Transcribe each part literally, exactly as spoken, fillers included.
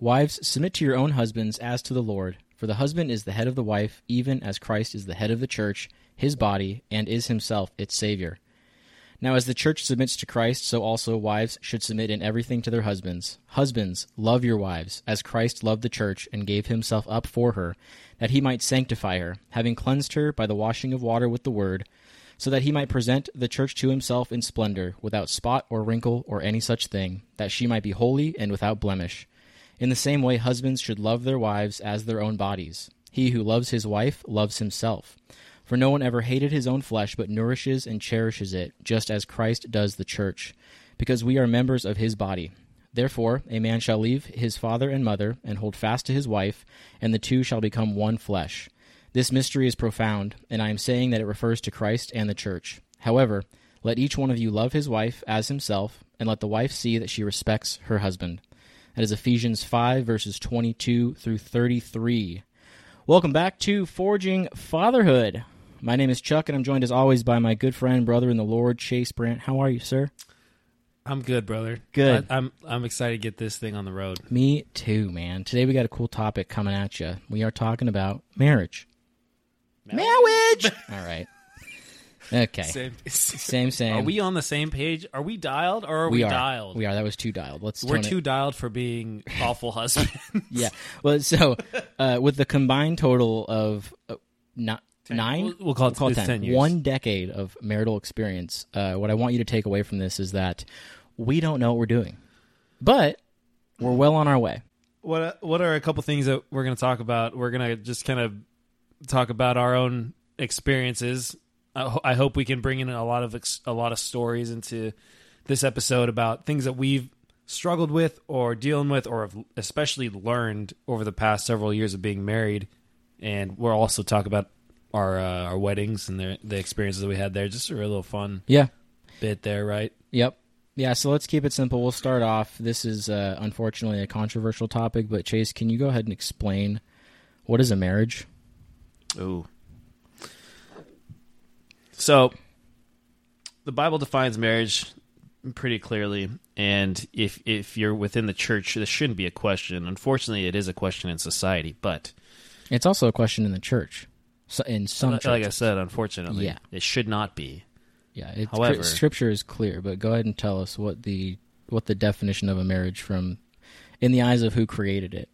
Wives, submit to your own husbands as to the Lord, for the husband is the head of the wife, even as Christ is the head of the church, his body, and is himself its Savior. Now as the church submits to Christ, so also wives should submit in everything to their husbands. Husbands, love your wives, as Christ loved the church and gave himself up for her, that he might sanctify her, having cleansed her by the washing of water with the word, so that he might present the church to himself in splendor, without spot or wrinkle or any such thing, that she might be holy and without blemish. In the same way, husbands should love their wives as their own bodies. He who loves his wife loves himself. For no one ever hated his own flesh, but nourishes and cherishes it, just as Christ does the church, because we are members of his body. Therefore, a man shall leave his father and mother, and hold fast to his wife, and the two shall become one flesh. This mystery is profound, and I am saying that it refers to Christ and the church. However, let each one of you love his wife as himself, and let the wife see that she respects her husband. That is Ephesians five, verses twenty-two through thirty-three. Welcome back to Forging Fatherhood. My name is Chuck, and I'm joined as always by my good friend, brother in the Lord, Chase Brandt. How are you, sir? I'm good, brother. Good. I, I'm I'm excited to get this thing on the road. Me too, man. Today we got a cool topic coming at you. We are talking about marriage. Marriage! All right. Okay. Same, Same, same. Are we on the same page? Are we dialed or are we, we are. dialed? We are. That was too dialed. Let's. We're tone too it. dialed for being awful husbands. Yeah. Well, so uh, with the combined total of uh, not. Ten. Nine? We'll, we'll call it, we'll call it ten. ten. years. One decade of marital experience. Uh, what I want you to take away from this is that we don't know what we're doing, but we're well on our way. What What are a couple things that we're going to talk about? We're going to just kind of talk about our own experiences. I, ho- I hope we can bring in a lot of ex- a lot of stories into this episode about things that we've struggled with or dealing with or have especially learned over the past several years of being married. And we'll also talk about our uh, our weddings and the the experiences that we had there. Just a real little fun Yeah. bit there, right? Yep. Yeah, so let's keep it simple. We'll start off. This is uh, unfortunately a controversial topic, but Chase, can you go ahead and explain what is a marriage? Ooh. So, the Bible defines marriage pretty clearly, and if if you're within the church, this shouldn't be a question. Unfortunately, it is a question in society, but It's also a question in the church. So in some like churches. I said, unfortunately, Yeah. it should not be. Yeah, it's, However- Scripture is clear, but go ahead and tell us what the what the definition of a marriage from in the eyes of who created it.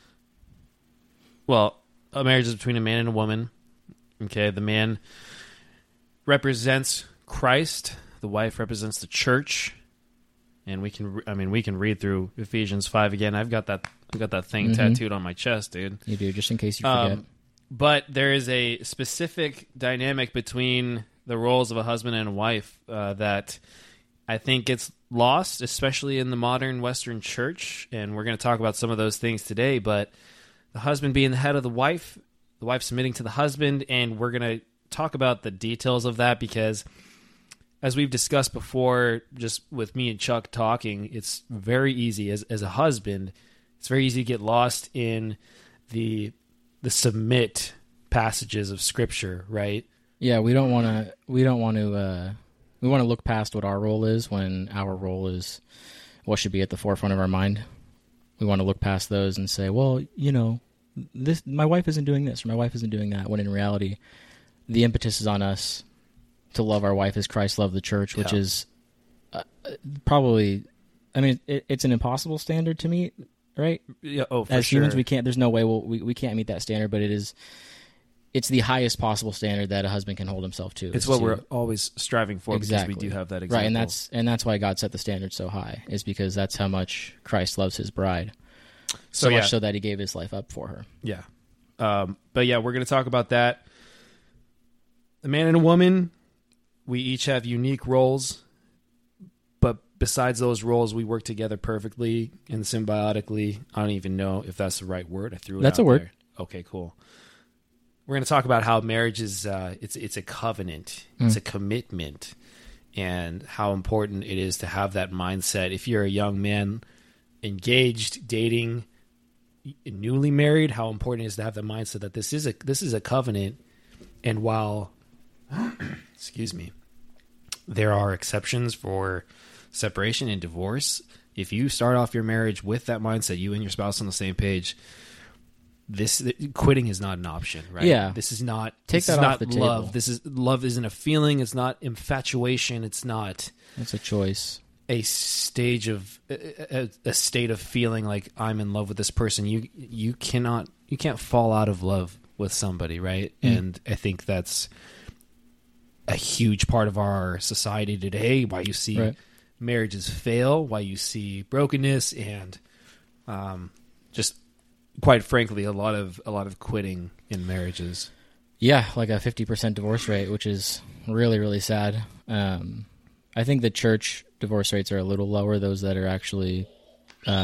Well, a marriage is between a man and a woman. Okay, the man represents Christ, the wife represents the church, and we can I mean we can read through Ephesians five again. I've got that I've got that thing Mhm. tattooed on my chest, dude. You do, just in case you forget. Um, but there is a specific dynamic between the roles of a husband and a wife uh, that I think gets lost, especially in the modern Western church. And we're going to talk about some of those things today. But the husband being the head of the wife, the wife submitting to the husband, and we're going to talk about the details of that because, as we've discussed before, just with me and Chuck talking, it's very easy as as a husband. It's very easy to get lost in the the submit passages of Scripture, right? Yeah, we don't want to. We don't want to. Uh, we want to look past what our role is when our role is what should be at the forefront of our mind. We want to look past those and say, well, you know, this my wife isn't doing this or my wife isn't doing that. When in reality, the impetus is on us to love our wife as Christ loved the church, which Yeah. is uh, probably. I mean, it, it's an impossible standard to meet, right? Yeah. Oh, for As sure. humans, we can't. There's no way we'll, we we can't meet that standard, but it is. It's the highest possible standard that a husband can hold himself to. It's is what to- we're always striving for exactly. because we do have that example. right, and that's and that's why God set the standard so high, is because that's how much Christ loves His bride, so, So, yeah. much so that He gave His life up for her. Yeah. Um, but yeah, we're going to talk about that. A man and a woman, we each have unique roles, but besides those roles, we work together perfectly and symbiotically. I don't even know if that's the right word. I threw it That's out a word. there. Okay, cool. We're going to talk about how marriage is uh, it's it's a covenant, it's a commitment, and how important it is to have that mindset. If you're a young man engaged, dating, newly married, how important it is to have the mindset that this is a this is a covenant, and while excuse me, there are exceptions for separation and divorce, if you start off your marriage with that mindset, you and your spouse on the same page, this quitting is not an option, right? Yeah. This is not Take this that is off not the love. table. This is love isn't a feeling. It's not infatuation. It's not It's a choice. a stage of a, a state of feeling like I'm in love with this person. You you cannot you can't fall out of love with somebody, right? Mm. And I think that's a huge part of our society today. Why you see Right. marriages fail, why you see brokenness, and um, just quite frankly, a lot of a lot of quitting in marriages. Yeah, like a fifty percent divorce rate, which is really, really sad. Um, I think the church divorce rates are a little lower, those that are actually uh,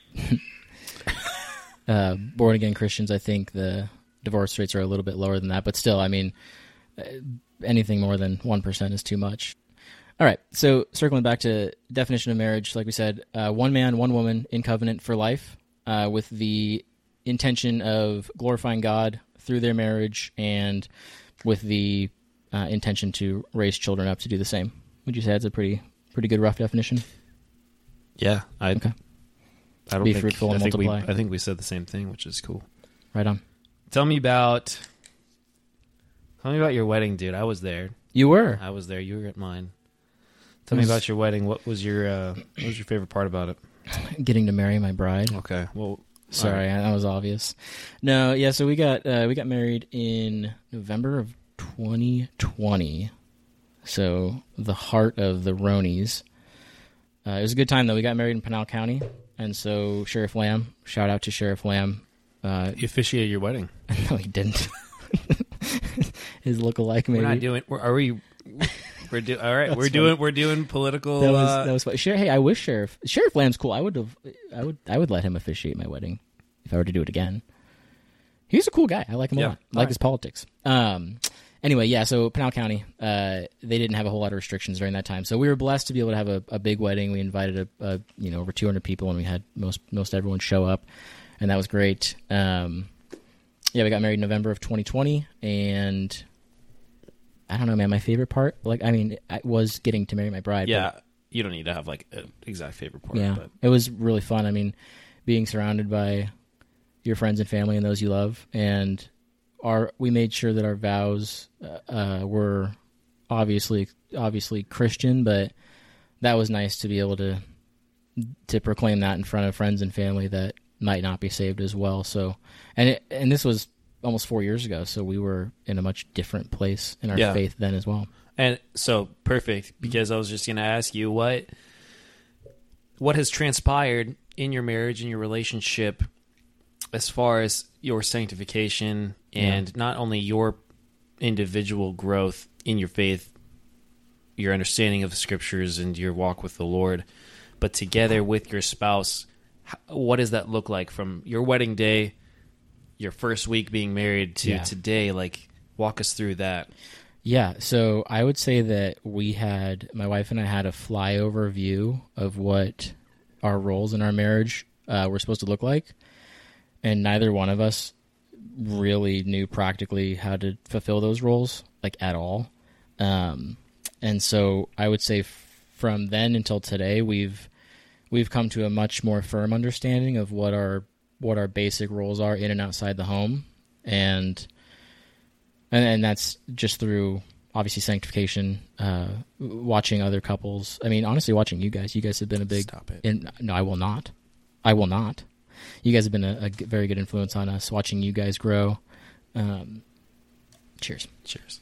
uh, born-again Christians. I think the divorce rates are a little bit lower than that. But still, I mean, uh, anything more than one percent is too much. All right, so circling back to definition of marriage, like we said, uh, one man, one woman in covenant for life uh, with the intention of glorifying God through their marriage and with the uh, intention to raise children up to do the same. Would you say that's a pretty pretty good rough definition? Yeah, I. Okay. I don't Be think, fruitful and I think we. multiply. I think we said the same thing, which is cool. Right on. Tell me about. Tell me about your wedding, dude. I was there. You were. I was there. You were at mine. Tell me Was- about your wedding. What was your uh, What was your favorite part about it? Getting to marry my bride. Okay. Well, Sorry, that was obvious. No, yeah. So we got uh, we got married in November of twenty twenty. So the heart of the Ronies. Uh, it was a good time though. We got married in Pinal County, and so Sheriff Lamb. Shout out to Sheriff Lamb. Uh, you officiated your wedding. no, he didn't. His lookalike, maybe. We're not doing. We're, are we? We're do. All right. That's we're funny. doing. We're doing political. That was uh, that was fun. Sher- hey, I wish Sheriff Sheriff Lamb's cool. I would have. I would. I would let him officiate my wedding if I were to do it again. He's a cool guy. I like him a Yeah. lot. I All like right. his politics. Um. Anyway, yeah. So Pinal County, uh, they didn't have a whole lot of restrictions during that time, so we were blessed to be able to have a, a big wedding. We invited a, a you know over two hundred people, and we had most most everyone show up, and that was great. Um. Yeah, we got married in November of twenty twenty, and I don't know, man. My favorite part, like, I mean, it was getting to marry my bride. but- yeah. You don't need to have like an exact favorite part. yeah, But it was really fun. I mean, being surrounded by your friends and family and those you love, and our we made sure that our vows uh, uh, were obviously obviously Christian, but that was nice to be able to to proclaim that in front of friends and family that might not be saved as well. So, and it, and this was almost four years ago, so we were in a much different place in our Yeah. faith then as well. And so perfect, because I was just going to ask you what what has transpired in your marriage, in your relationship, as far as your sanctification and not only your individual growth in your faith, your understanding of the scriptures and your walk with the Lord, but together with your spouse. H- What does that look like from your wedding day, your first week being married, to Yeah. today? Like, walk us through that. Yeah, so I would say that we had, my wife and I had a flyover view of what our roles in our marriage uh, were supposed to look like, and neither one of us really knew practically how to fulfill those roles, like, at all. Um, and so I would say f- from then until today, we've we've come to a much more firm understanding of what our what our basic roles are in and outside the home, and and, and that's just through obviously sanctification, uh, watching other couples. I mean, honestly, watching you guys. You guys have been a big. Stop it. In, no, I will not. I will not. You guys have been a, a g- very good influence on us. Watching you guys grow. Um, cheers. Cheers.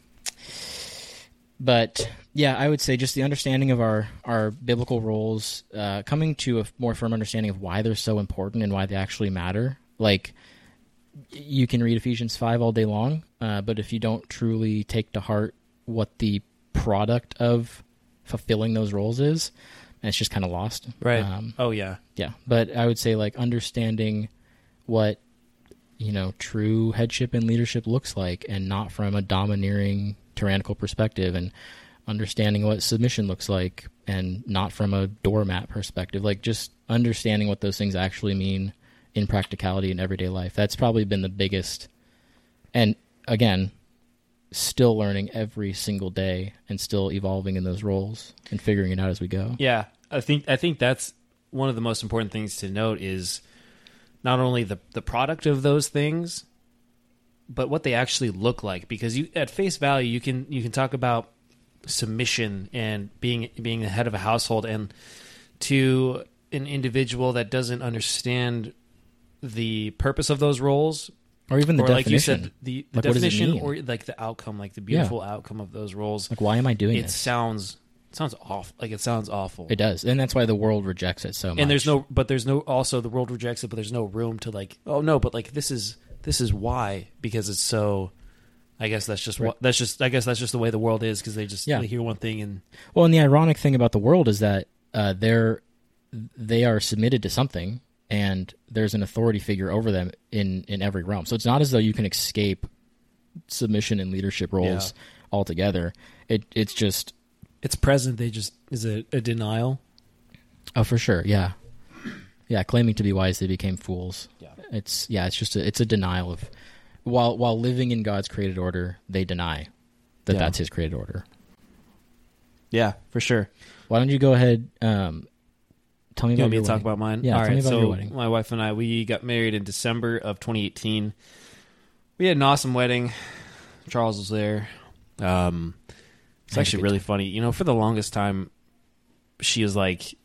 But yeah, I would say just the understanding of our, our biblical roles, uh, coming to a more firm understanding of why they're so important and why they actually matter. Like, you can read Ephesians five all day long, uh, but if you don't truly take to heart what the product of fulfilling those roles is, it's just kind of lost. Right. Um, oh, yeah. yeah. But I would say, like, understanding what, you know, true headship and leadership looks like, and not from a domineering, tyrannical perspective, and understanding what submission looks like, and not from a doormat perspective. Like, just understanding what those things actually mean in practicality in everyday life. That's probably been the biggest, and again, still learning every single day and still evolving in those roles and figuring it out as we go. Yeah. I think I think that's one of the most important things to note is not only the the product of those things, but what they actually look like. Because you, at face value, you can you can talk about submission and being being the head of a household, and to an individual that doesn't understand the purpose of those roles, or even the or definition. like you said, the, the like, definition, or like the outcome, like the beautiful yeah. outcome of those roles. Like, why am I doing it this? Sounds it sounds awful. Like it sounds awful. It does, and that's why the world rejects it so much. And there's no, but there's no. Also, the world rejects it, but there's no room to like. Oh no, but like this is this is why, because it's so. I guess that's just right. what that's just. I guess that's just the way the world is, because they just yeah. they hear one thing and. Well, and the ironic thing about the world is that uh, they're they are submitted to something, and there's an authority figure over them in, in every realm. So it's not as though you can escape submission and leadership roles yeah. altogether. It it's just it's present. They just is a, a denial. Oh, for sure. Yeah, yeah. Claiming to be wise, they became fools. Yeah. It's yeah. It's just a, it's a denial of while while living in God's created order, they deny that yeah. that's His created order. Yeah, for sure. Why don't you go ahead? Um, Tell me you about want me your to wedding. talk about mine? Yeah, All tell right, me about so your wedding. My wife and I, we got married in December of twenty eighteen. We had an awesome wedding. Charles was there. Um, it's actually really time. funny. You know, for the longest time, she was like,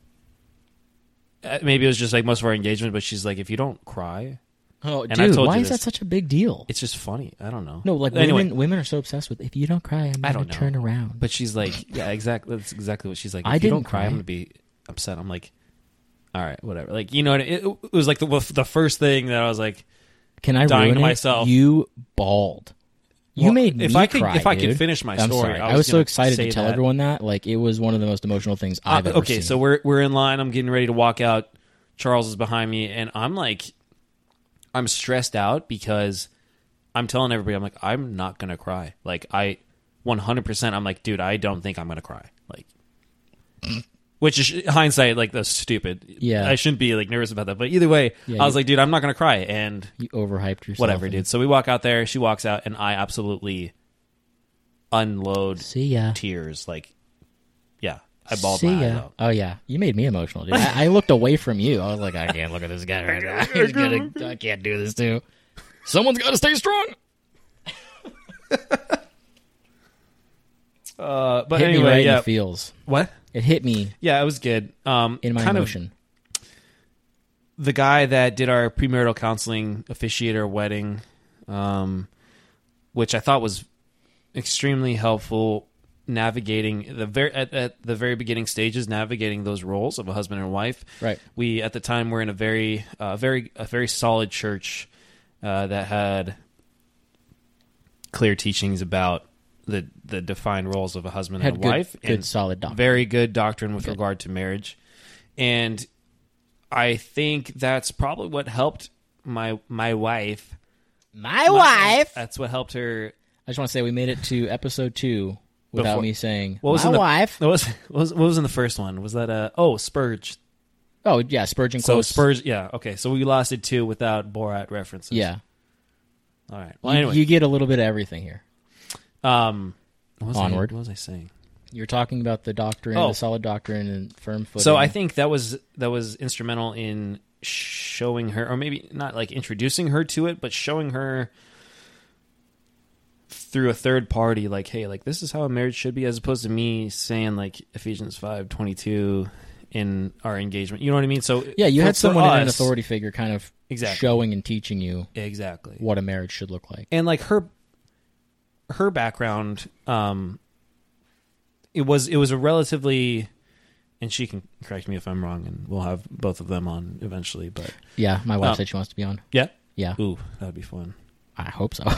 maybe it was just like most of our engagement, but she's like, if you don't cry. Oh, and dude, I told why you is this, that such a big deal? It's just funny. I don't know. No, like anyway, women, women are so obsessed with, if you don't cry, I'm going to turn around. But she's like, yeah, exactly. That's exactly what she's like. If I you didn't don't cry, cry. I'm going to be upset. I'm like, all right, whatever. Like, you know, it, it, it was like the the first thing that I was like, can I dying ruin to it? myself? You bawled. You well, made me if I could, cry, If I dude. could finish my I'm story, sorry. I I was, was so excited to tell that. everyone that. Like, it was one of the most emotional things I've uh, ever okay, seen. Okay, so we're we're in line. I'm getting ready to walk out. Charles is behind me, and I'm like, I'm stressed out because I'm telling everybody, I'm like, I'm not gonna cry. Like, I, one hundred percent, I'm like, dude, I don't think I'm gonna cry. Like. Which is hindsight, like, that's stupid. Yeah. I shouldn't be, like, nervous about that. But either way, yeah, I was you, like, dude, I'm not going to cry. And you overhyped yourself. whatever, and, dude. So we walk out there. She walks out, and I absolutely unload see ya. tears. Like, yeah, I bawled see my eyes ya. out. Oh, yeah. You made me emotional, dude. I, I looked away from you. I was like, I can't look at this guy right now. He's gonna, I can't do this, too. Someone's got to stay strong. uh, but hit anyway, me right yeah. in the feels. What? It hit me Yeah, it was good. Um, in my kind emotion. Of the guy that did our premarital counseling officiated our wedding, um, which I thought was extremely helpful navigating the very at, at the very beginning stages, navigating those roles of a husband and wife. Right. We at the time were in a very, uh, very, a very solid church uh, that had clear teachings about the the defined roles of a husband Had and a good, wife. good and solid doctrine. very good doctrine with Good. regard to marriage, and I think that's probably what helped my my wife. My, my wife. That's what helped her. I just want to say we made it to episode two without Before- me saying What was my in the, wife. What was, what was what was in the first one? Was that uh oh Spurge? Oh yeah, Spurgeon So quotes. Spurge, yeah. Okay, so we lasted two without Borat references. Yeah. All right. Well, You, anyway, you get a little bit of everything here. um, what was Onward. I, what was I saying? You're talking about the doctrine, Oh. the solid doctrine, and firm footing. So I think that was that was instrumental in showing her, or maybe not like introducing her to it, but showing her through a third party, like, hey, like this is how a marriage should be, as opposed to me saying like Ephesians five twenty two in our engagement. You know what I mean? So yeah, you for- had for someone in an us- authority figure, kind of Exactly. showing and teaching you exactly what a marriage should look like. and like her her background, um it was it was a relatively, and she can correct me if I'm wrong, and we'll have both of them on eventually, but Yeah, my wife Um, said she wants to be on. yeah Yeah, ooh, that'd be fun. I hope so.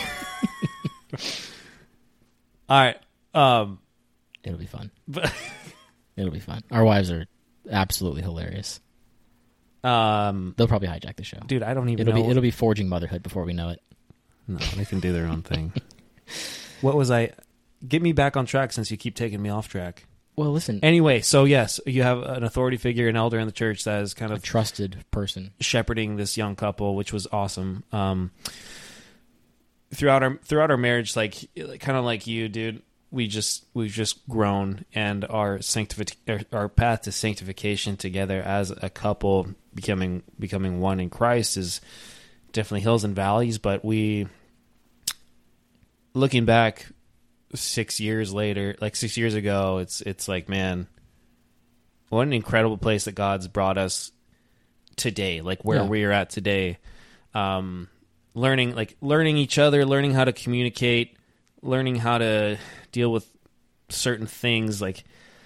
All right, um It'll be fun. but It'll be fun. Our wives are absolutely hilarious. um They'll probably hijack the show. dude, I don't even It'll know. be it'll be forging motherhood before we know it. No, they can do their own thing. What was I? Get me back on track since you keep taking me off track. Well, listen, Anyway, so yes, you have an authority figure, an elder in the church that is kind a of trusted person. shepherding this young couple, which was awesome. Um, throughout our throughout our marriage, like kind of like you, dude, we just we've just grown, and our sanctific our path to sanctification together as a couple, becoming becoming one in Christ, is definitely hills and valleys. But we, looking back six years later, like six years ago, it's it's like, man, what an incredible place that God's brought us today, like where Yeah. we are at today. Um, learning like learning each other, learning how to communicate, learning how to deal with certain things, like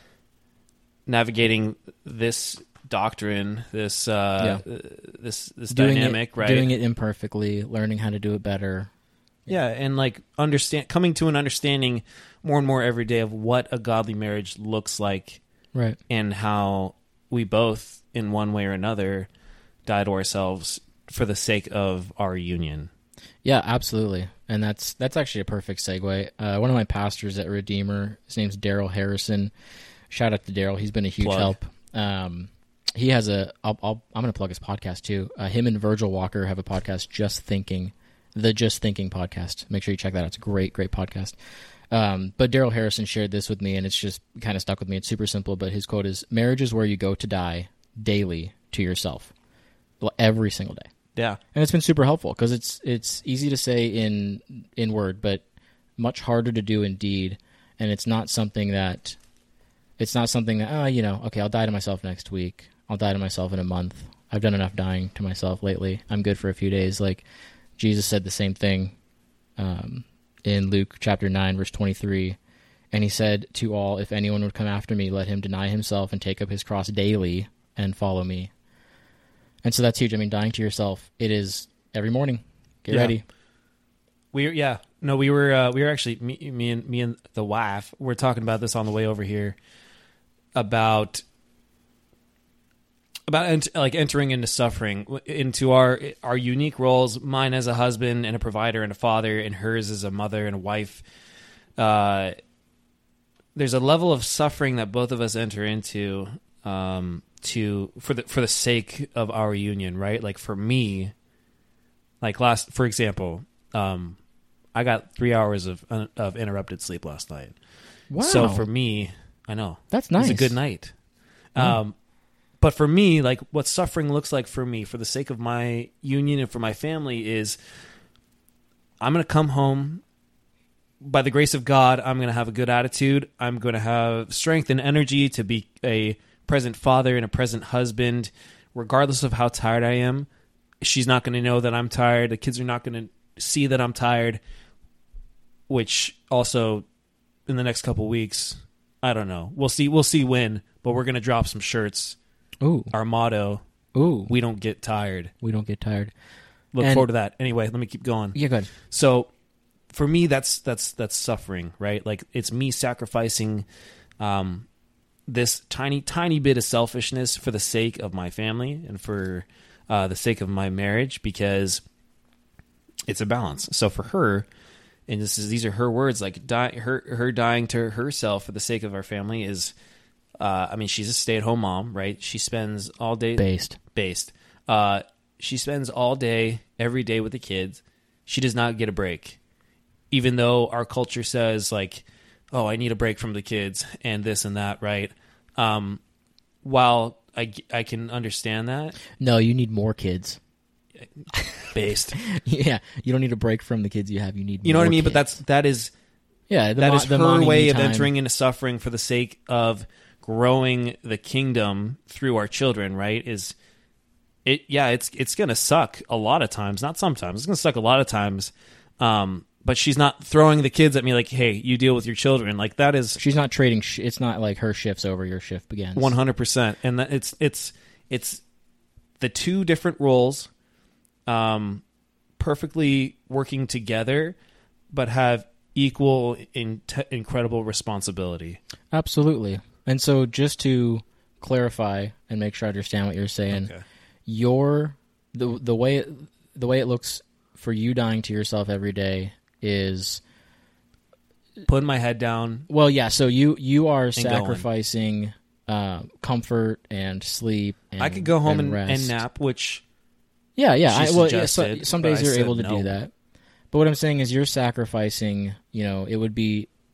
navigating this doctrine, this uh, Yeah. this this doing dynamic, it, right? Doing it imperfectly, learning how to do it better. Yeah, and like understand coming to an understanding more and more every day of what a godly marriage looks like, Right. and how we both, in one way or another, die to ourselves for the sake of our union. Yeah, absolutely. And that's that's actually a perfect segue. Uh, one of my pastors at Redeemer, his name's Daryl Harrison. Shout out to Daryl. He's been a huge Plug. help. Um, he has a, I'll, I'll, I'm going to plug his podcast too. Uh, him and Virgil Walker have a podcast, Just Thinking, the Just Thinking podcast. Make sure you check that out. It's a great, great podcast. Um, but Daryl Harrison shared this with me, and it's just kind of stuck with me. It's super simple, but his quote is, "Marriage is where you go to die daily to yourself." Well, every single day. Yeah. And it's been super helpful because it's it's easy to say in in word, but much harder to do in deed. And it's not something that it's not something that oh, you know, okay, I'll die to myself next week. I'll die to myself in a month. I've done enough dying to myself lately. I'm good for a few days. Like Jesus said the same thing um, in Luke chapter nine, verse twenty-three. And he said to all, "If anyone would come after me, let him deny himself and take up his cross daily and follow me." And so that's huge. I mean, dying to yourself, it is every morning. Get Yeah. ready. We yeah no we were uh, we were actually me, me and me and the wife were talking about this on the way over here about about ent- like entering into suffering, into our our unique roles. Mine as a husband and a provider and a father, and hers as a mother and a wife. Uh, there's a level of suffering that both of us enter into. Um, to for the for the sake of our union, right? Like for me, like last, for example, um, I got three hours of of interrupted sleep last night. Wow. So for me, I know That's it was nice. a good night. Yeah. Um, but for me, like what suffering looks like for me, for the sake of my union and for my family, is I'm going to come home. By the grace of God, I'm going to have a good attitude. I'm going to have strength and energy to be a present father and a present husband, regardless of how tired I am. She's not going to know that I'm tired. The kids are not going to see that I'm tired, which also in the next couple weeks, I don't know. We'll see. We'll see when, but we're going to drop some shirts. Ooh. Our motto, Ooh. we don't get tired. We don't get tired. Look And- forward to that. Anyway, let me keep going. Yeah, good. So for me, that's, that's, that's suffering, right? Like it's me sacrificing, um, this tiny, tiny bit of selfishness for the sake of my family and for uh, the sake of my marriage, because it's a balance. So for her, and this is these are her words, like die, her her dying to herself for the sake of our family is, uh, I mean, she's a stay at home mom, right? She spends all day Based. based. Uh, she spends all day, every day with the kids. She does not get a break, even though our culture says like, oh, I need a break from the kids and this and that, right? Um, while I, I can understand that. No, you need more kids. Based. Yeah, you don't need a break from the kids you have. You need You know more what I mean? kids. But that's, that is, yeah, the that mo- is the her mommy way of time. entering into suffering for the sake of growing the kingdom through our children, right? Is it, yeah, it's, it's going to suck a lot of times, not sometimes. It's going to suck a lot of times. Um, but she's not throwing the kids at me like, hey, you deal with your children. Like that is She's not trading. Sh- it's not like her shift's over, your shift begins. one hundred percent. And that it's, it's, it's the two different roles, um, perfectly working together, but have equal in incredible responsibility. Absolutely. And so just to clarify and make sure I understand what you're saying, Okay. your the the way it, the way it looks for you dying to yourself every day is Putting my head down. well, yeah. So you you are going. sacrificing uh, comfort and sleep. And, I could go home and, rest. and nap, which Yeah, yeah. I, she well, yeah, so, suggested, some but days I you're said able to no. do that. But what I'm saying is you're sacrificing, you know, it would be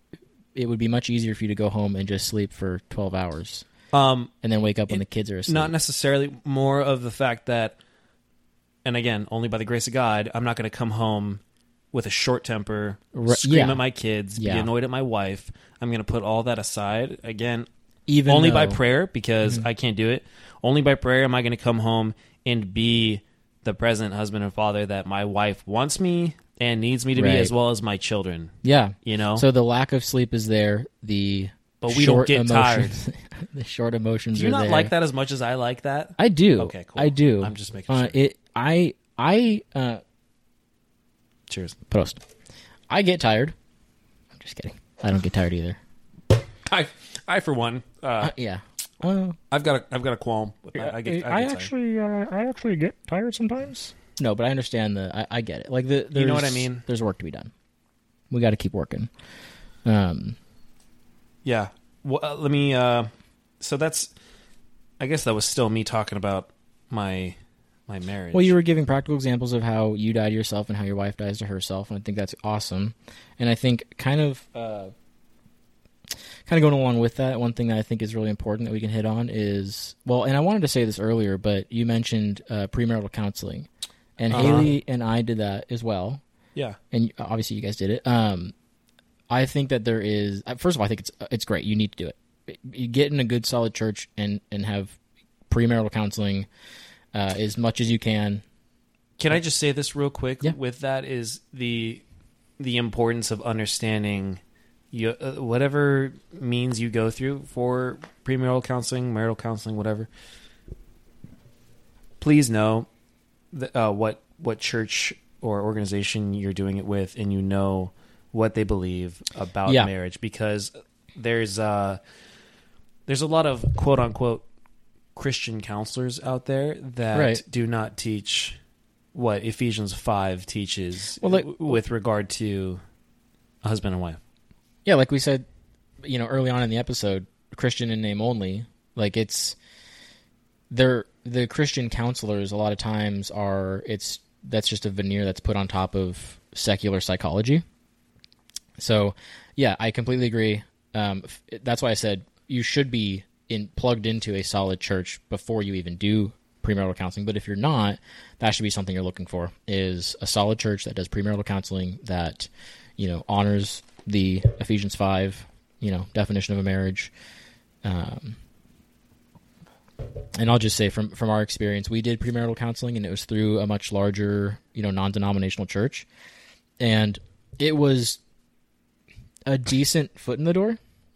it would be much easier for you to go home and just sleep for twelve hours Um, and then wake up when it- the kids are asleep. not necessarily. More of the fact that, and again, only by the grace of God, I'm not going to come home with a short temper, Ri- scream yeah. at my kids, be Yeah. annoyed at my wife. I'm going to put all that aside. Again, Even only by though- prayer, because I can't do it. Only by prayer am I going to come home and be the present husband and father that my wife wants me and needs me to Right. be, as well as my children. Yeah. You know? So the lack of sleep is there. The But we don't short get emotions, the short emotions do you are not there. like that as much as I like that? I do. Okay, cool. I do. I'm just making Uh, sure. it. I. I. Uh, Cheers. Prost. I get tired. I'm just kidding. I don't get tired either. I, I for one, uh, Uh, yeah. Uh, I've got a, I've got a qualm. With that. I get, I, I get tired. actually, uh, I actually get tired sometimes. no, but I understand the. I, I get it. Like the. You know what I there's- mean? There's work to be done. We got to keep working. Um. Yeah. Well, uh, let me. Uh, so that's. I guess that was still me talking about my my marriage. Well, you were giving practical examples of how you die to yourself and how your wife dies to herself, and I think that's awesome. And I think kind of, uh, kind of going along with that, one thing that I think is really important that we can hit on is, well, and I wanted to say this earlier, but you mentioned uh, premarital counseling, and Uh-huh. Haley and I did that as well, Yeah. and obviously you guys did it. Um, I think that there is, uh, first of all, I think it's it's great. You need to do it. You get in a good, solid church and and have premarital counseling. Uh, as much as you can. Can I just say this real quick? Yeah. With that is the the importance of understanding you, uh, whatever means you go through for premarital counseling, marital counseling, whatever. Please know that, uh, what what church or organization you're doing it with, and you know what they believe about Yeah. marriage, because there's uh, there's a lot of quote unquote Christian counselors out there that Right. do not teach what Ephesians five teaches Well, like- w- with regard to a husband and wife. Yeah, like we said, you know, early on in the episode, Christian in name only. Like it's, they're the Christian counselors. A lot of times are it's that's just a veneer that's put on top of secular psychology. So, yeah, I completely agree. Um, f- that's why I said you should be in plugged into a solid church before you even do premarital counseling. But if you're not, that should be something you're looking for, is a solid church that does premarital counseling, that, you know, honors the Ephesians five, you know, definition of a marriage. Um, and I'll just say from, from our experience, we did premarital counseling, and it was through a much larger, you know, non-denominational church. And it was a decent foot in the door.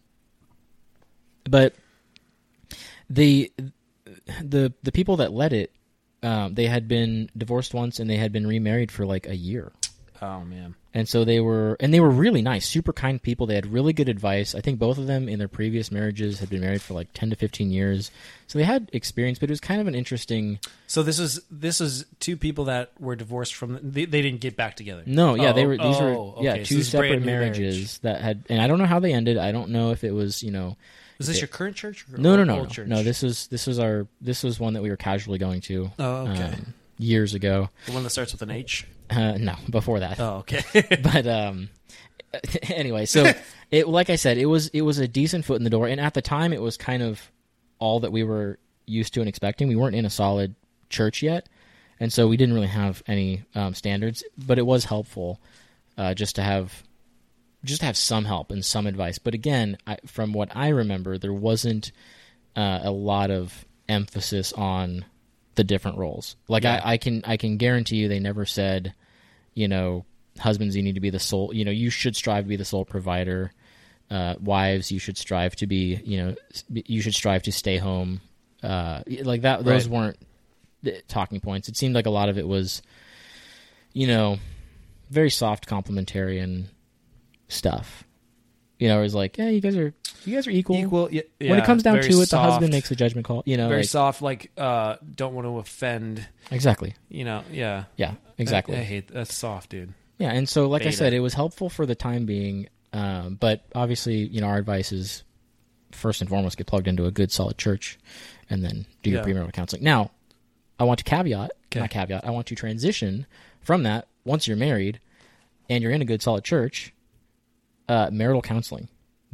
But the the the people that led it, um, they had been divorced once, and they had been remarried for like a year. Oh man. And so they were, and they were really nice, super kind people. They had really good advice. I think both of them in their previous marriages had been married for like ten to fifteen years. So they had experience, but it was kind of an interesting. So this is this is two people that were divorced from. They, they didn't get back together. No, yeah, Oh, they were. These oh, were yeah, okay. So two this is brand separate new marriages marriage. that had, and I don't know how they ended. I don't know if it was, you know. Is this it- your current church? Or No, no, old- no, old no. church? No, this is this was our this was one that we were casually going to. Oh, okay. um, years ago. The one that starts with an H. Uh, no, before that. Oh, okay. But um, anyway, so it like I said, it was it was a decent foot in the door, and at the time, it was kind of all that we were used to and expecting. We weren't in a solid church yet, and so we didn't really have any um, standards. But it was helpful uh, just to have just to have some help and some advice. But again, I, from what I remember, there wasn't uh, a lot of emphasis on the different roles. Like Yeah. I, I can I can guarantee you, they never said, you know, husbands, you need to be the sole, you know, you should strive to be the sole provider. Uh, wives, you should strive to be, you know, you should strive to stay home. Uh, like that, those Right. weren't the talking points. It seemed like a lot of it was, you know, very soft complementarian stuff. You know, it was like, yeah, you guys are, you guys are equal. Equal. Yeah, When it comes down very to it, the husband soft, makes the judgment call. You know, very like, soft. Like, uh, don't want to offend. exactly. You know. Yeah. Yeah, exactly. I, I hate that's soft, dude. Yeah, and so like I Beta. said, it was helpful for the time being, um, but obviously, you know, our advice is first and foremost get plugged into a good, solid church, and then do your Yeah. premarital counseling. Now, I want to caveat, Okay. not caveat, I want to transition from that once you're married and you're in a good, solid church, uh, marital counseling.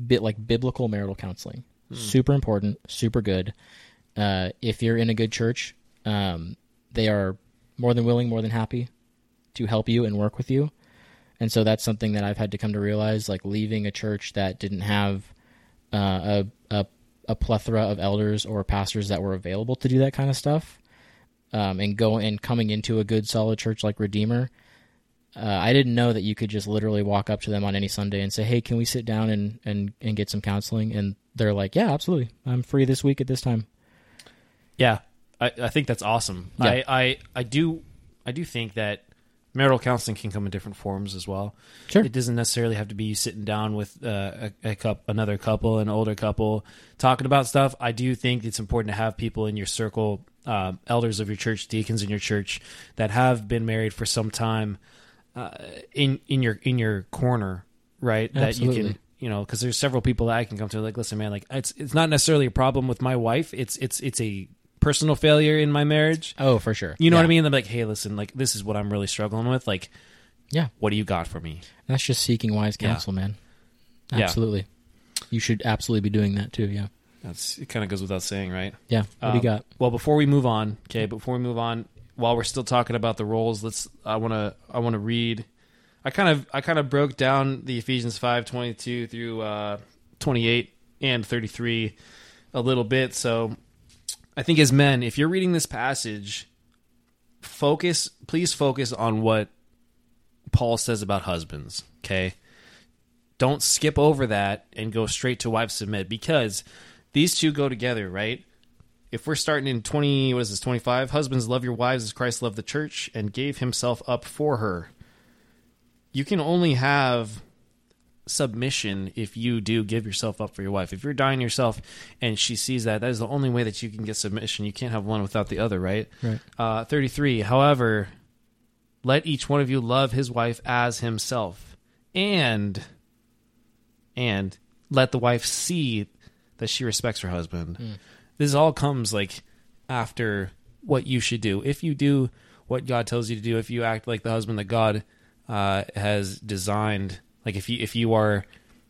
bit like biblical marital counseling. Super important, super good. Uh, if you're in a good church, um, they are more than willing, more than happy to help you and work with you. And so that's something that I've had to come to realize, like leaving a church that didn't have uh, a, a a plethora of elders or pastors that were available to do that kind of stuff, um, and go and coming into a good, solid church like Redeemer. Uh, I didn't know that you could just literally walk up to them on any Sunday and say, "Hey, can we sit down and, and, and get some counseling?" And they're like, "Yeah, absolutely. I'm free this week at this time." Yeah, I, I think that's awesome. Yeah. I, I, I do I do think that marital counseling can come in different forms as well. Sure. It doesn't necessarily have to be you sitting down with uh, a, a cup, another couple, an older couple, talking about stuff. I do think it's important to have people in your circle, uh, elders of your church, deacons in your church, that have been married for some time, uh, in in your in your corner, right? Absolutely. That you can, you know, because there's several people that I can come to, like, listen, man, like it's it's not necessarily a problem with my wife. It's it's it's a personal failure in my marriage. Oh, for sure. You know Yeah. what I mean? I'm like, hey, listen, like this is what I'm really struggling with. Like, Yeah. what do you got for me? That's just seeking wise counsel, man. Yeah. Absolutely. You should absolutely be doing that too, yeah. That's it. Kind of goes without saying, right? Yeah. What do you Um, got? Well, before we move on, okay, before we move on, while we're still talking about the roles, let's. I want to. I want to read. I kind of. I kind of broke down the Ephesians five twenty two through uh, twenty eight and thirty three a little bit. So, I think as men, if you're reading this passage, focus. Please focus on what Paul says about husbands. Okay, don't skip over that and go straight to wives submit, because these two go together, right? If we're starting in twenty, what is this, twenty-five? Husbands, love your wives as Christ loved the church and gave himself up for her. You can only have submission if you do give yourself up for your wife. If you're dying yourself and she sees that, that is the only way that you can get submission. You can't have one without the other, right? Right. Uh, thirty-three, however, let each one of you love his wife as himself, and and let the wife see that she respects her husband. Mm. This all comes like after what you should do. If you do what God tells you to do, if you act like the husband that God uh, has designed, like if you if you are,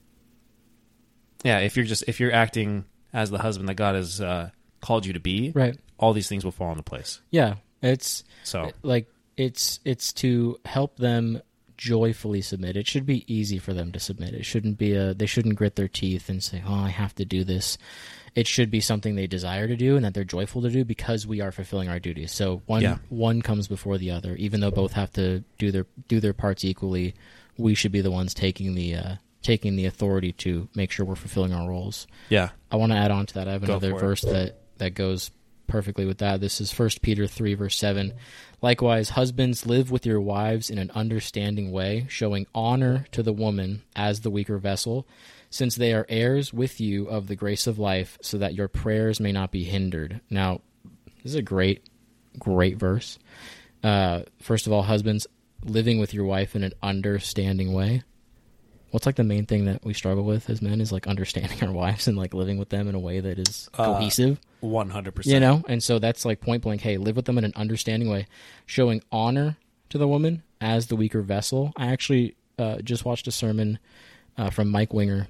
yeah, if you're just if you're acting as the husband that God has uh, called you to be, Right. all these things will fall into place. Yeah. It's So like it's it's to help them joyfully submit. It should be easy for them to submit. It shouldn't be a they shouldn't grit their teeth and say, "Oh, I have to do this." It should be something they desire to do and that they're joyful to do because we are fulfilling our duties. So one Yeah. one comes before the other. Even though both have to do their do their parts equally, we should be the ones taking the uh, taking the authority to make sure we're fulfilling our roles. yeah, I want to add on to that. I have Go another for it. verse that, that goes perfectly with that. This is First Peter three, verse seven. Likewise, husbands, live with your wives in an understanding way, showing honor to the woman as the weaker vessel, since they are heirs with you of the grace of life, so that your prayers may not be hindered. Now, this is a great, great verse. Uh, first of all, husbands, living with your wife in an understanding way. What's like the main thing that we struggle with as men is like understanding our wives and like living with them in a way that is Uh, cohesive, one hundred percent. you know? And so that's like point blank, hey, live with them in an understanding way, showing honor to the woman as the weaker vessel. I actually uh, just watched a sermon uh, from Mike Winger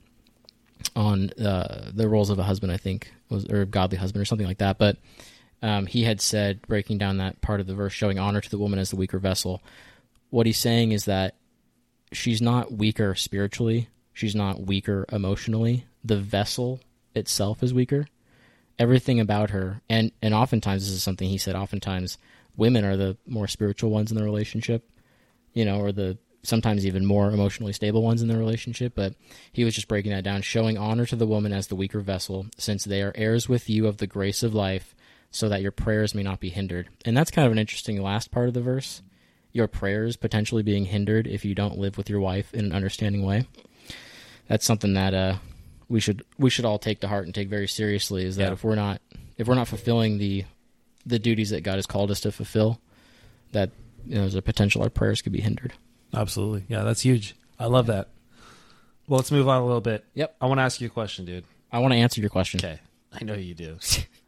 on uh, the roles of a husband, I think, was or godly husband or something like that. But um, he had said, breaking down that part of the verse, showing honor to the woman as the weaker vessel, what he's saying is that she's not weaker spiritually. She's not weaker emotionally. The vessel itself is weaker. Everything about her, and, and oftentimes, this is something he said, oftentimes women are the more spiritual ones in the relationship, you know, or the sometimes even more emotionally stable ones in the relationship. But he was just breaking that down, showing honor to the woman as the weaker vessel, since they are heirs with you of the grace of life, so that your prayers may not be hindered. And that's kind of an interesting last part of the verse. Your prayers potentially being hindered if you don't live with your wife in an understanding way. That's something that uh, we should we should all take to heart and take very seriously. Is that Yeah. if we're not if we're not fulfilling the the duties that God has called us to fulfill, that you know, there's a potential our prayers could be hindered. Absolutely. Yeah, that's huge. I love that. Well, let's move on a little bit. Yep. I want to ask you a question, dude. I want to answer your question. Okay. I know you do.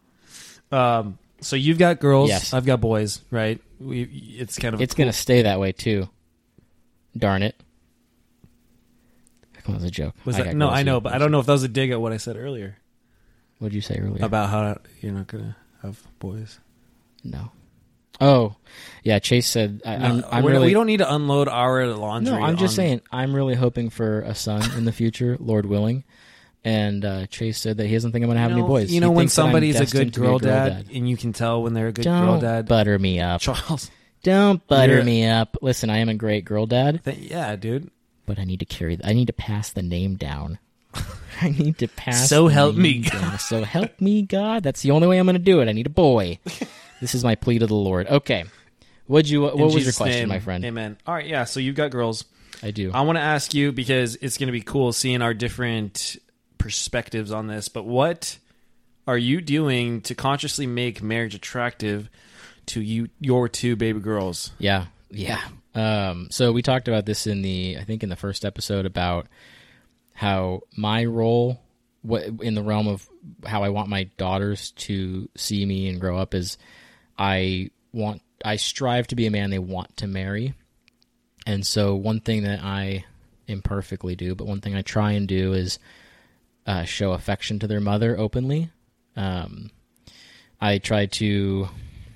um, so you've got girls. Yes. I've got boys, right? We, it's kind of It's going to stay that way too. Darn it. That was a joke. Was I that got no? girls I who- know, but I don't know if that was a dig at what I said earlier What did you say earlier? about how you're not gonna have boys. No. Oh, yeah. Chase said, I, No, I'm, I'm we're- really. we don't need to unload our laundry. No, I'm just on- saying, I'm really hoping for a son in the future, Lord willing. And uh, Chase said that he doesn't think I'm going to have you know, any boys. You know He when thinks that I'm somebody's a destined good to be girl, dad, and you can tell when they're a good Don't girl dad. butter me up. Charles, Don't butter You're- me up. Listen, I am a great girl dad, th- yeah, dude. but I need to carry. I need to pass the name down. I need to pass. So the help name me down. So help me, God. That's the only way I'm going to do it. I need a boy. This is my plea to the Lord. Okay. What'd you? What In was Jesus' your question, name, my friend? Amen. All right, yeah. So you've got girls. I do. I want to ask you because it's going to be cool seeing our different perspectives on this. But what are you doing to consciously make marriage attractive to you, your two baby girls? Yeah, yeah. Um, so we talked about this in the, I think, in the first episode about how my role what, in the realm of how I want my daughters to see me and grow up is I want, I strive to be a man they want to marry. And so one thing that I imperfectly do, but one thing I try and do is uh, show affection to their mother openly. Um, I try to,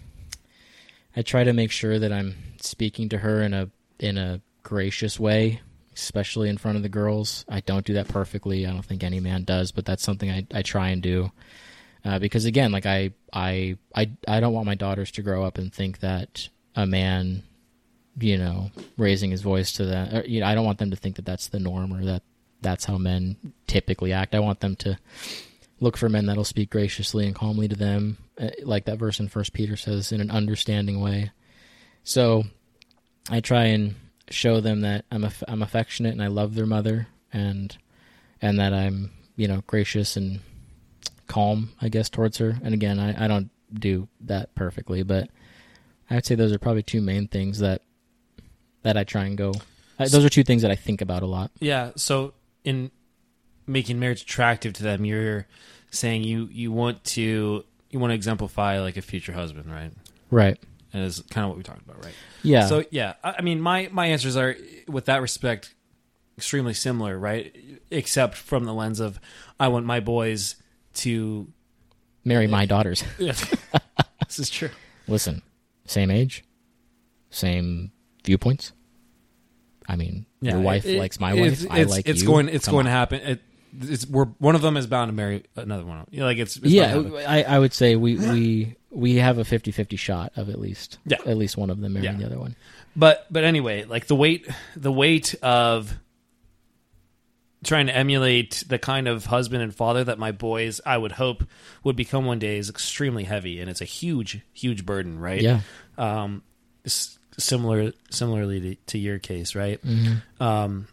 I try to make sure that I'm speaking to her in a in a gracious way, especially in front of the girls. I don't do that perfectly. I don't think any man does, but that's something I, I try and do. Uh, because again, like I, I I I don't want my daughters to grow up and think that a man, you know, raising his voice to them, or, you know, I don't want them to think that that's the norm or that that's how men typically act. I want them to look for men that'll speak graciously and calmly to them, uh, like that verse in First Peter says, in an understanding way. So I try and show them that I'm aff- I'm affectionate and I love their mother, and and that I'm, you know, gracious and calm, I guess, towards her. And again, I, I don't do that perfectly, but I'd say those are probably two main things that that I try and go. I, those are two things that I think about a lot. Yeah. So in making marriage attractive to them, you're saying you, you want to you want to exemplify like a future husband, right? Right. And is kind of what we talked about, right? Yeah. So yeah, I I mean, my my answers are, with that respect, extremely similar, right? Except from the lens of I want my boys to marry my daughters. This is true. Listen, same age, same viewpoints. I mean, Yeah, your wife it- likes my it's, wife. I it's, like it's you. going. It's Come going to on. happen. It, it's we're one of them is bound to marry another one. You know, like it's, it's Yeah, bound to happen. I, I would say we, we we have a fifty-fifty shot of at least Yeah. at least one of them marrying Yeah. the other one. But but anyway, like the weight the weight of trying to emulate the kind of husband and father that my boys, I would hope, would become one day is extremely heavy, and it's a huge huge burden, right? Yeah. Um, s- similar similarly to, to your case, right? Mm-hmm. Um,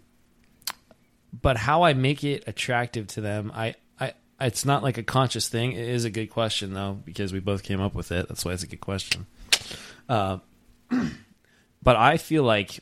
but how I make it attractive to them, I, I, it's not like a conscious thing. It is a good question though, because we both came up with it. That's why it's a good question. Uh, but I feel like,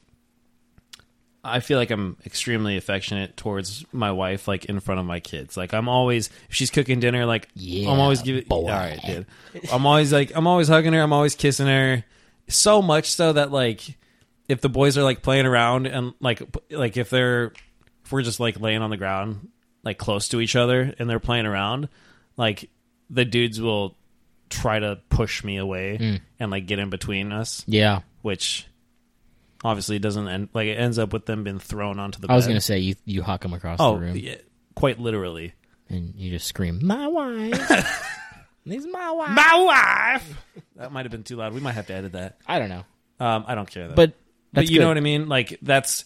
I feel like I'm extremely affectionate towards my wife, like in front of my kids. Like I'm always, if she's cooking dinner, like Yeah, I'm always giving. boy. All right, dude. I'm always like, I'm always hugging her. I'm always kissing her. So much so that like, if the boys are like playing around and like, like if they're, if we're just like laying on the ground, like close to each other and they're playing around, like the dudes will try to push me away Mm. and like get in between us, Yeah. which obviously doesn't end, like it ends up with them being thrown onto the I was bed. going to say you you huck them across Oh, the room yeah, quite literally. and you just scream, "My wife." This is my wife. My wife! That might have been too loud. We might have to edit that. I don't know. Um, I don't care though. But But that's you know good. what I mean? Like that's,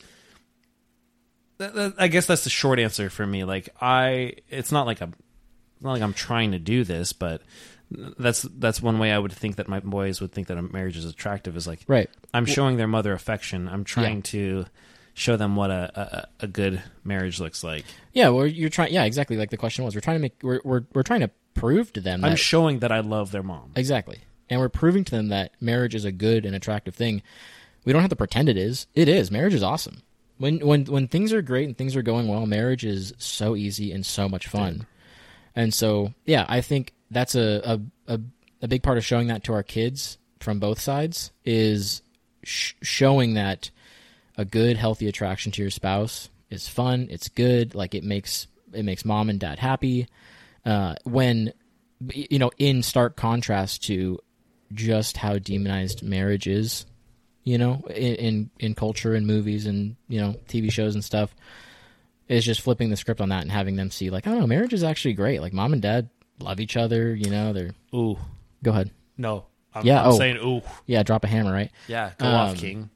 that, that- I guess that's the short answer for me. Like I, it's not like I'm, it's not like I'm trying to do this, but that's that's one way I would think that my boys would think that a marriage is attractive. Is like, Right. I'm showing their mother affection. I'm trying Yeah. to show them what a, a a good marriage looks like. Yeah, well, you're trying. Yeah, exactly. Like the question was, we're trying to make, we're we're, we're trying to prove to them that I'm showing that I love their mom. exactly, and we're proving to them that marriage is a good and attractive thing. We don't have to pretend it is. It is. Marriage is awesome. When when when things are great and things are going well, marriage is so easy and so much fun. And so, yeah, I think that's a a, a, a big part of showing that to our kids from both sides is sh- showing that a good, healthy attraction to your spouse is fun. It's good. Like it makes it makes mom and dad happy. Uh, when you know, in stark contrast to just how demonized marriage is, you know, in in, in culture and movies and you know T V shows and stuff, is just flipping the script on that and having them see like, I don't know, marriage is actually great. Like mom and dad love each other. You know, they're Ooh, go ahead. no, I'm, Yeah, I'm oh. saying ooh. Yeah, drop a hammer, right? Yeah, go Um, off, King.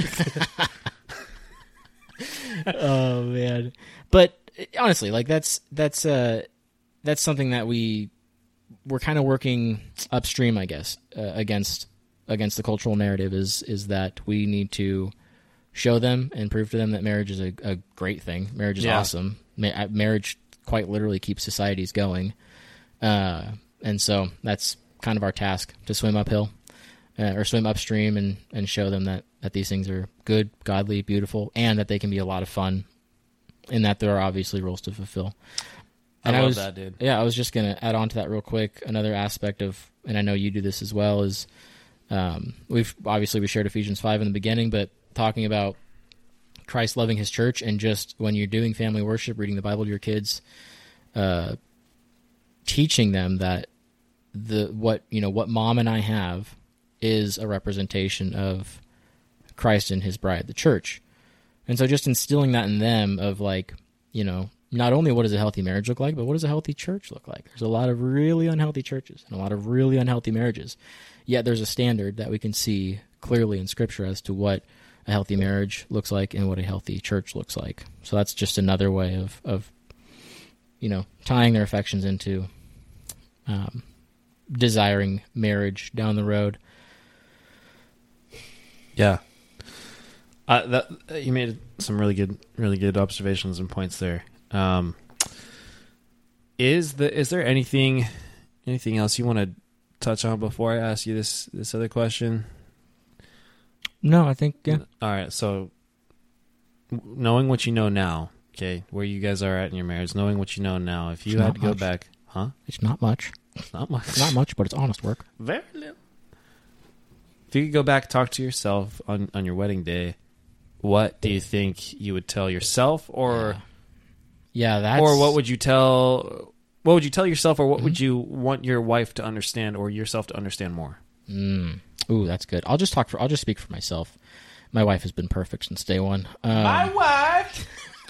Oh man, but honestly, like that's that's uh that's something that we we're kind of working upstream, I guess, uh, against against the cultural narrative is is that we need to show them and prove to them that marriage is a, a great thing. Marriage is Yeah. awesome. Ma- marriage quite literally keeps societies going, uh, and so that's kind of our task, to swim uphill uh, or swim upstream and, and show them that, that these things are good, godly, beautiful, and that they can be a lot of fun, and that there are obviously rules to fulfill. And I love was, that, dude. Yeah, I was just going to add on to that real quick. Another aspect of, and I know you do this as well, is um, we've obviously we shared Ephesians five in the beginning, but talking about Christ loving his church, and just when you're doing family worship, reading the Bible to your kids, uh, teaching them that the what you know what mom and I have is a representation of Christ and his bride, the church. And so just instilling that in them of like, you know, not only what does a healthy marriage look like, but what does a healthy church look like? There's a lot of really unhealthy churches and a lot of really unhealthy marriages. Yet there's a standard that we can see clearly in Scripture as to what a healthy marriage looks like and what a healthy church looks like. So that's just another way of, of you know, tying their affections into um, desiring marriage down the road. Yeah. Uh, that uh, you made some really good, really good observations and points there. Um, is the is there anything, anything else you want to touch on before I ask you this this other question? No, I think yeah. All right. So, w- knowing what you know now, okay, where you guys are at in your marriage, knowing what you know now, if you It's had not to go much. back, huh? It's not much. It's not much. It's not much, but it's honest work. Very little. If you could go back, talk to yourself on on your wedding day, what do you think you would tell yourself, or Yeah, that's or what would you tell? What would you tell yourself, or what Mm-hmm. would you want your wife to understand, or yourself to understand more? Mm. Ooh, that's good. I'll just talk for. I'll just speak for myself. My wife has been perfect since day one. Um, wife.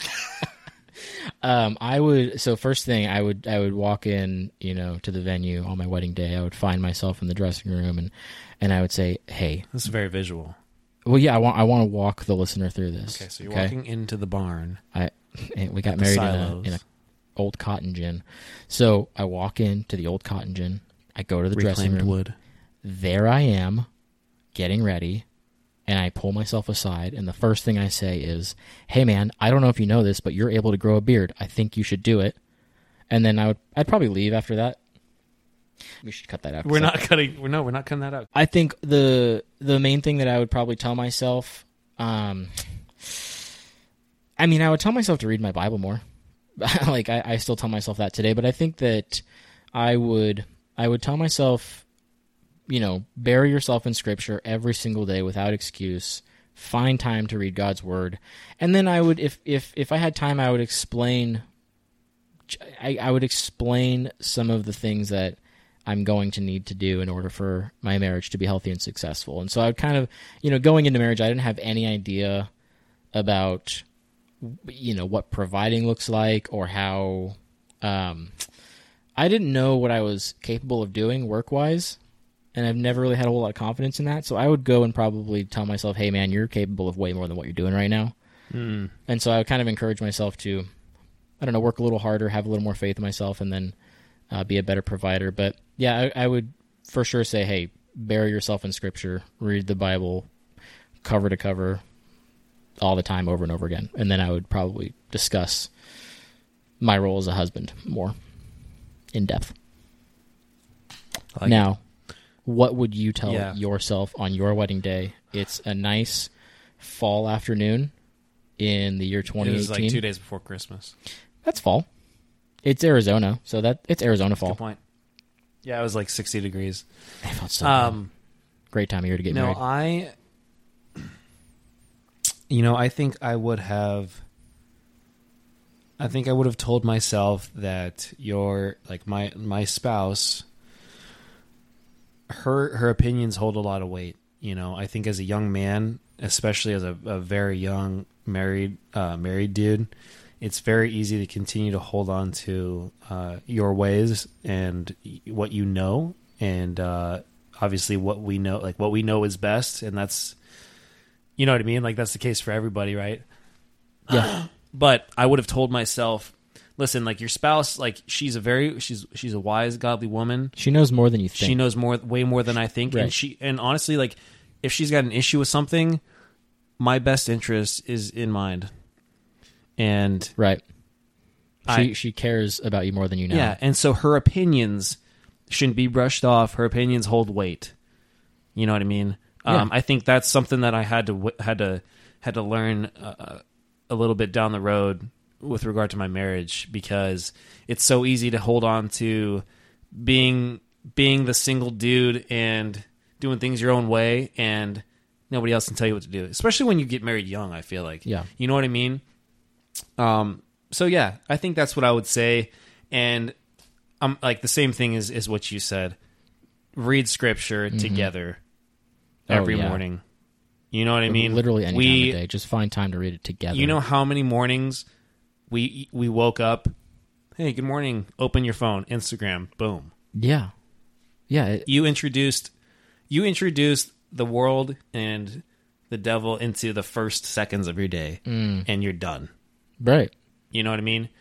um, I would. So first thing, I would. I would walk in, you know, to the venue on my wedding day. I would find myself in the dressing room, and and I would say, "Hey, This is very visual. well, yeah, I want. I want to walk the listener through this. Okay, so you're walking into the barn. I we got the married in a, silos. in a old cotton gin. So I walk into the old cotton gin. I go to the dressing Reclaimed room. wood. There I am, getting ready, and I pull myself aside, and the first thing I say is, "Hey, man, I don't know if you know this, but you're able to grow a beard. I think you should do it." And then I would, I'd probably leave after that. We should cut that out. We're not cutting. We're no. We're not cutting that out. I think the the main thing that I would probably tell myself, um, I mean, I would tell myself to read my Bible more. Like I, I still tell myself that today, but I think that I would I would tell myself, you know, bury yourself in Scripture every single day without excuse. Find time to read God's Word, and then I would, if if if I had time, I would explain. I, I would explain some of the things that I'm going to need to do in order for my marriage to be healthy and successful. And so I would kind of, you know, going into marriage, I didn't have any idea about, you know, what providing looks like or how, um, I didn't know what I was capable of doing work-wise, and I've never really had a whole lot of confidence in that. So I would go and probably tell myself, hey, man, you're capable of way more than what you're doing right now. Mm. And so I would kind of encourage myself to, I don't know, work a little harder, have a little more faith in myself, and then uh, be a better provider. But yeah, I, I would for sure say, hey, bury yourself in Scripture, read the Bible cover to cover all the time over and over again. And then I would probably discuss my role as a husband more in depth. I like Now, what would you tell Yeah. yourself on your wedding day? It's a nice fall afternoon in the year It twenty eighteen. was like two days before Christmas. That's fall. It's Arizona, so that it's Arizona fall. Good point. Yeah, it was like sixty degrees. It felt so good. Um, Great time of year to get no, married. I. You know, I think I would have I think I would have told myself that your like my my spouse, her her opinions hold a lot of weight. You know, I think as a young man, especially as a, a very young married uh, married dude, it's very easy to continue to hold on to uh, your ways and what you know, and uh, obviously what we know, like what we know is best, and that's, you know what I mean? Like that's the case for everybody, right? Yeah. But I would have told myself, listen, like your spouse, like she's a very, she's she's a wise, godly woman. She knows more than you think. She knows more, way more than I think, Right. and she, and honestly, like if she's got an issue with something, my best interest is in mind, and Right. She I- she cares about you more than you know. yeah, and so her opinions shouldn't be brushed off. Her opinions hold weight. You know what I mean? Yeah. Um, I think that's something that I had to w- had to had to learn uh, a little bit down the road with regard to my marriage, because it's so easy to hold on to being being the single dude and doing things your own way, and nobody else can tell you what to do. Especially when you get married young, I feel like. Yeah. You know what I mean? Um. So yeah, I think that's what I would say, and I'm like the same thing is is what you said. Read scripture together Oh, every yeah. morning. You know what I mean? Literally any we, time of the day. Just find time to read it together. You know how many mornings we we woke up, hey, good morning, open your phone, Instagram, boom. Yeah. Yeah. It, You introduced you introduced the world and the devil into the first seconds of your day, Mm. and you're done. right. You know what I mean?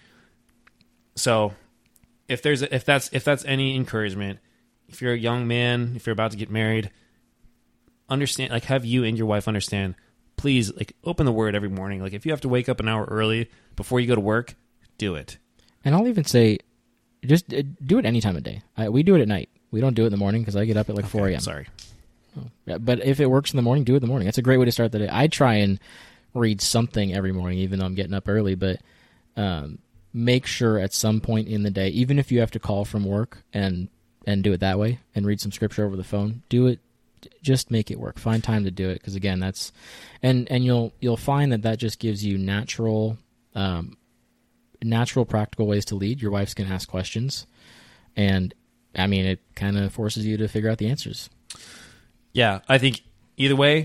So if there's a, if that's if that's any encouragement, if you're a young man, if you're about to get married, understand, like have you and your wife understand, please, like open the word every morning. Like if you have to wake up an hour early before you go to work, do it. And I'll even say, just uh, do it any time of day. I, we do it at night. We don't do it in the morning because I get up at like four a.m. Sorry. Yeah, but if it works in the morning, do it in the morning. That's a great way to start the day. I try and read something every morning, even though I'm getting up early, but um, make sure at some point in the day, even if you have to call from work and and do it that way and read some scripture over the phone, do it. Just make it work. Find time to do it, because again, that's and and you'll you'll find that that just gives you natural, um, natural practical ways to lead. Your wife's gonna ask questions, and I mean, it kind of forces you to figure out the answers. Yeah, I think either way,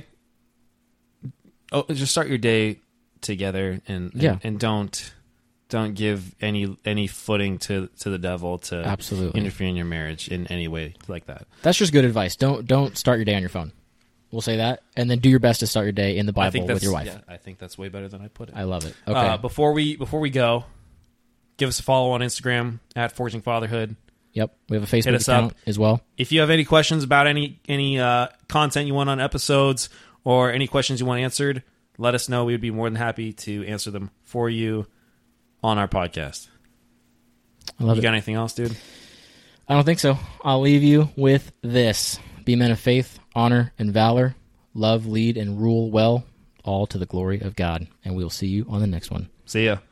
oh, just start your day together, and, and Yeah. and don't don't give any any footing to to the devil to Absolutely. interfere in your marriage in any way like that. That's just good advice. Don't don't start your day on your phone. We'll say that, and then do your best to start your day in the I Bible think that's, with your wife. Yeah, I think that's way better than I put it. I love it. Okay. Uh, before we before we go, give us a follow on Instagram at Forging Fatherhood. Yep. We have a Facebook us up. account as well. If you have any questions about any any uh, content you want on episodes, or any questions you want answered, let us know. We would be more than happy to answer them for you on our podcast. I love You it. got anything else, dude? I don't think so. I'll leave you with this. Be men of faith, honor, and valor. Love, lead, and rule well, all to the glory of God. And we'll see you on the next one. See ya.